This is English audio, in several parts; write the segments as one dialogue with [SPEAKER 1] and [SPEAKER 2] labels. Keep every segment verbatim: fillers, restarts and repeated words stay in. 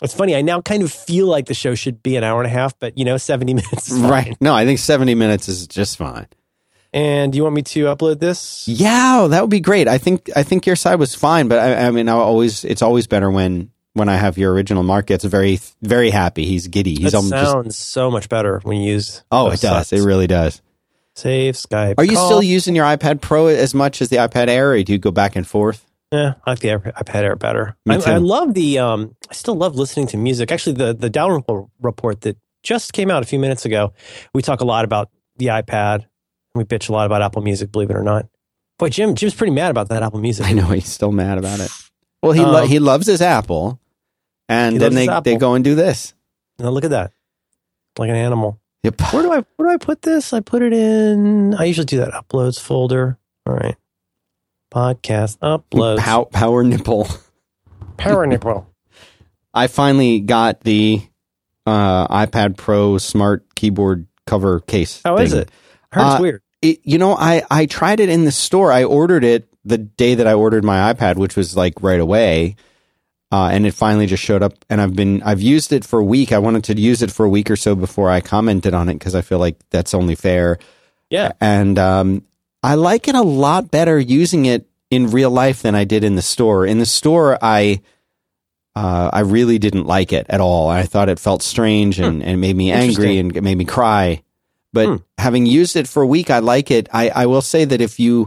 [SPEAKER 1] It's funny. I now kind of feel like the show should be an hour and a half, but you know, seventy minutes is fine.
[SPEAKER 2] Right. No, I think seventy minutes is just fine.
[SPEAKER 1] And do you want me to upload this?
[SPEAKER 2] Yeah, that would be great. I think I think your side was fine, but I, I mean, I always it's always better when when I have your original. Mark gets very very happy. He's giddy. He's
[SPEAKER 1] That
[SPEAKER 2] almost
[SPEAKER 1] sounds
[SPEAKER 2] just,
[SPEAKER 1] so much better when you use.
[SPEAKER 2] Oh, it does.
[SPEAKER 1] sides.
[SPEAKER 2] It really does.
[SPEAKER 1] Save Skype.
[SPEAKER 2] Are you
[SPEAKER 1] call.
[SPEAKER 2] still using your iPad Pro as much as the iPad Air, or do you go back and forth?
[SPEAKER 1] Yeah, I like the iPad Air better.
[SPEAKER 2] Me
[SPEAKER 1] I,
[SPEAKER 2] too.
[SPEAKER 1] I love the. Um, I still love listening to music. Actually, the the Dalrymple report that just came out a few minutes ago, we talk a lot about the iPad. We bitch a lot about Apple Music, believe it or not. Boy, Jim, Jim's pretty mad about that Apple Music.
[SPEAKER 2] I know he's still mad about it. Well, he
[SPEAKER 1] Um,
[SPEAKER 2] lo- he loves his Apple, and
[SPEAKER 1] he
[SPEAKER 2] then
[SPEAKER 1] loves
[SPEAKER 2] they
[SPEAKER 1] his Apple.
[SPEAKER 2] they go and do this.
[SPEAKER 1] Now look at that, like an animal.
[SPEAKER 2] Yep.
[SPEAKER 1] Where do I where do I put this? I put it in. I usually do that uploads folder. All right, podcast uploads.
[SPEAKER 2] Pow- power nipple.
[SPEAKER 1] Power nipple.
[SPEAKER 2] I finally got the uh, iPad Pro Smart Keyboard cover case.
[SPEAKER 1] How
[SPEAKER 2] thing.
[SPEAKER 1] is it? I heard it's
[SPEAKER 2] Uh,
[SPEAKER 1] weird.
[SPEAKER 2] It, you know, I, I tried it in the store. I ordered it the day that I ordered my iPad, which was like right away. Uh, and it finally just showed up, and I've been, I've used it for a week. I wanted to use it for a week or so before I commented on it, because I feel like that's only fair.
[SPEAKER 1] Yeah.
[SPEAKER 2] And, um, I like it a lot better using it in real life than I did in the store. In the store, I, uh, I really didn't like it at all. I thought it felt strange and,
[SPEAKER 1] Hmm.
[SPEAKER 2] and made me angry and it made me cry. But
[SPEAKER 1] Hmm.
[SPEAKER 2] having used it for a week, I like it. I, I will say that if you,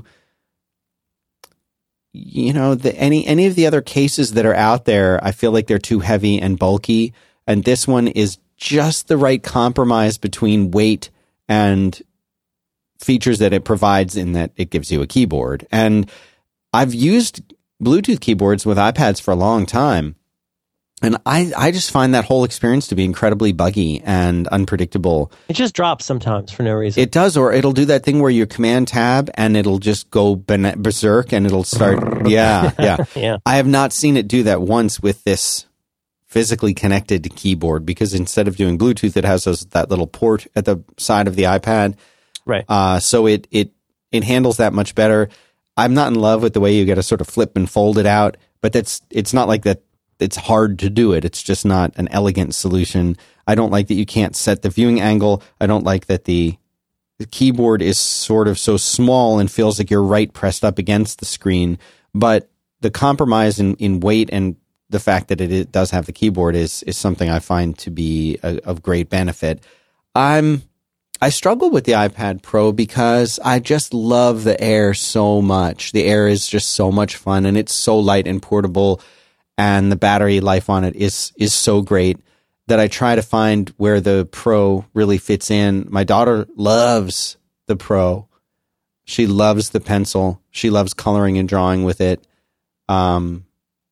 [SPEAKER 2] you know, the, any any of the other cases that are out there, I feel like they're too heavy and bulky. And this one is just the right compromise between weight and features that it provides, in that it gives you a keyboard. And I've used Bluetooth keyboards with iPads for a long time. And I, I just find that whole experience to be incredibly buggy and unpredictable.
[SPEAKER 1] It just drops sometimes for no reason.
[SPEAKER 2] It does, or it'll do that thing where you command tab and it'll just go ben- berserk and it'll start. yeah, yeah.
[SPEAKER 1] Yeah.
[SPEAKER 2] I have not seen it do that once with this physically connected keyboard, because instead of doing Bluetooth, it has those, that little port at the side of the iPad.
[SPEAKER 1] Right.
[SPEAKER 2] Uh, so it, it, it handles that much better. I'm not in love with the way you got to sort of flip and fold it out, but that's, it's not like that. It's hard to do it. It's just not an elegant solution. I don't like that you can't set the viewing angle. I don't like that the, the keyboard is sort of so small and feels like you're right pressed up against the screen. But the compromise in, in weight and the fact that it, it does have the keyboard is is something I find to be a, of great benefit. I'm I struggle with the iPad Pro because I just love the Air so much. The Air is just so much fun, and it's so light and portable. And the battery life on it is is so great that I try to find where the Pro really fits in. My daughter loves the Pro. She loves the pencil. She loves coloring and drawing with it. Um,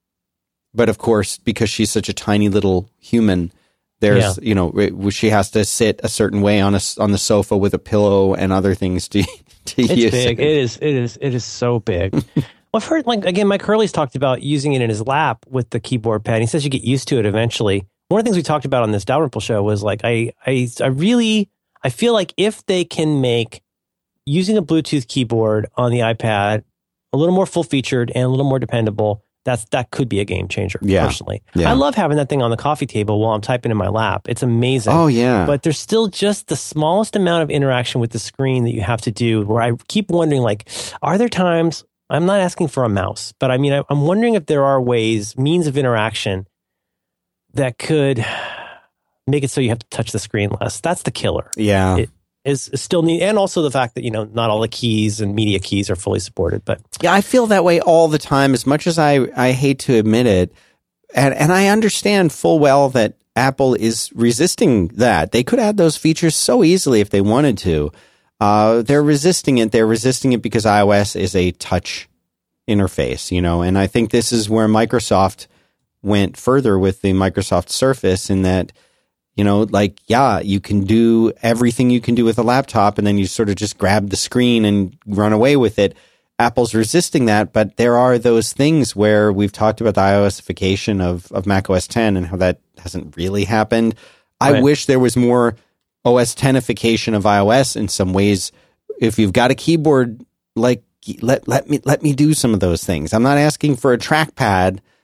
[SPEAKER 2] but of course, because she's such a tiny little human, there's, yeah. you know, it, she has to sit a certain way on a, on the sofa with a pillow and other things to, to
[SPEAKER 1] it's
[SPEAKER 2] use.
[SPEAKER 1] It's big. It is, it is, it is so big. Well, I've heard, like, again, Mike Hurley's talked about using it in his lap with the keyboard pad. He says you get used to it eventually. One of the things we talked about on this Dalrymple show was like, I, I, I really, I feel like if they can make using a Bluetooth keyboard on the iPad a little more full featured and a little more dependable, that's, that could be a game changer,
[SPEAKER 2] yeah.
[SPEAKER 1] personally.
[SPEAKER 2] Yeah.
[SPEAKER 1] I love having that thing on the coffee table while I'm typing in my lap. It's amazing.
[SPEAKER 2] Oh, yeah.
[SPEAKER 1] But there's still just the smallest amount of interaction with the screen that you have to do, where I keep wondering, like, are there times, I'm not asking for a mouse, but I mean, I, I'm wondering if there are ways, means of interaction that could make it so you have to touch the screen less. That's the killer.
[SPEAKER 2] Yeah.
[SPEAKER 1] It is still neat. And also the fact that, you know, not all the keys and media keys are fully supported, but
[SPEAKER 2] yeah, I feel that way all the time, as much as I, I hate to admit it. And, and I understand full well that Apple is resisting that. They could add those features so easily if they wanted to. Uh, they're resisting it. They're resisting it because iOS is a touch interface, you know, and I think this is where Microsoft went further with the Microsoft Surface, in that, you know, like, yeah, you can do everything you can do with a laptop, and then you sort of just grab the screen and run away with it. Apple's resisting that, but there are those things where we've talked about the iOSification of, of Mac O S ten and how that hasn't really happened. I
[SPEAKER 1] Right.
[SPEAKER 2] wish there was more O S ten-ification of iOS in some ways. If you've got a keyboard, like, let let me let me do some of those things. I'm not asking for a trackpad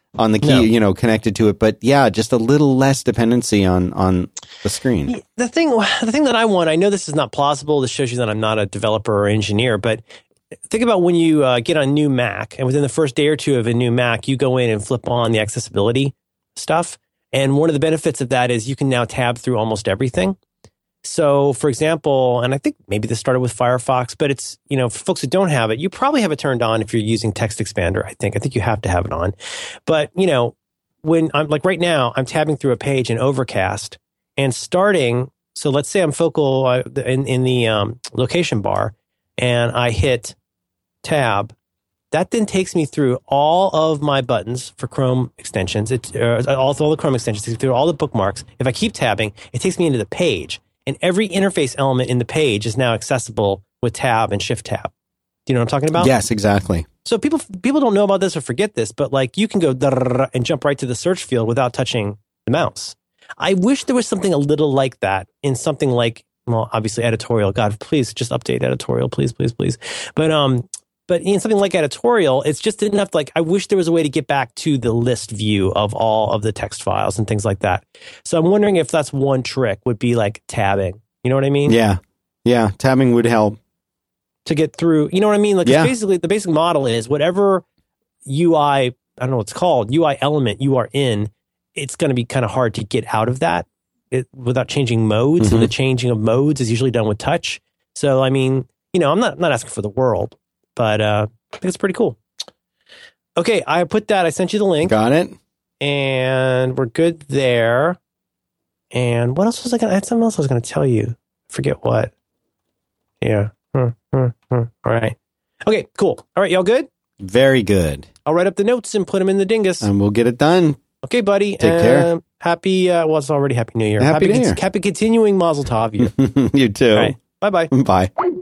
[SPEAKER 2] on the key,
[SPEAKER 1] No.
[SPEAKER 2] you know, connected to it. But yeah, just a little less dependency on, on the screen.
[SPEAKER 1] The thing, the thing that I want, I know this is not plausible. This shows you that I'm not a developer or engineer, but think about when you uh, get a new Mac, and within the first day or two of a new Mac, you go in and flip on the accessibility stuff. And one of the benefits of that is you can now tab through almost everything. So, for example, and I think maybe this started with Firefox, but it's, you know, for folks who don't have it, you probably have it turned on if you're using Text Expander, I think. I think you have to have it on. But, you know, when I'm like right now, I'm tabbing through a page in Overcast and starting. So let's say I'm focal uh, in, in the um, location bar and I hit tab. That then takes me through all of my buttons for Chrome extensions. It, uh, all, all the Chrome extensions, takes me through all the bookmarks. If I keep tabbing, it takes me into the page. And every interface element in the page is now accessible with tab and shift tab. Do you know what I'm talking about?
[SPEAKER 2] Yes, exactly.
[SPEAKER 1] So people people don't know about this or forget this, but like you can go and jump right to the search field without touching the mouse. I wish there was something a little like that in something like, well, obviously editorial. God, please just update editorial, please, please, please. But um, but in something like editorial, it's just enough. Like I wish there was a way to get back to the list view of all of the text files and things like that. So I'm wondering if that's one trick would be like tabbing. You know what I mean?
[SPEAKER 2] Yeah, yeah. Tabbing would help
[SPEAKER 1] to get through. You know what I mean? Like
[SPEAKER 2] Yeah.
[SPEAKER 1] basically, the basic model is whatever U I, I don't know what it's called, U I element you are in, it's going to be kind of hard to get out of that it, without changing modes.
[SPEAKER 2] Mhm.
[SPEAKER 1] And the changing of modes is usually done with touch. So, I mean, you know, I'm not, I'm not asking for the world, but uh, I think it's pretty cool. Okay, I put that, I sent you the link,
[SPEAKER 2] Got it?
[SPEAKER 1] and we're good there. And what else was I going to, I had something else I was going to tell you. Forget what. Yeah. Hmm, hmm, hmm. All right. Okay, cool. All right, y'all good?
[SPEAKER 2] Very good.
[SPEAKER 1] I'll write up the notes and put them in the dingus.
[SPEAKER 2] And we'll get it done.
[SPEAKER 1] Okay, buddy.
[SPEAKER 2] Take care.
[SPEAKER 1] Um, Happy, uh, well, it's already Happy New Year.
[SPEAKER 2] Happy New
[SPEAKER 1] con-
[SPEAKER 2] Year.
[SPEAKER 1] Happy continuing Mazel Tov you.
[SPEAKER 2] You too.
[SPEAKER 1] All right. Bye-bye.
[SPEAKER 2] Bye.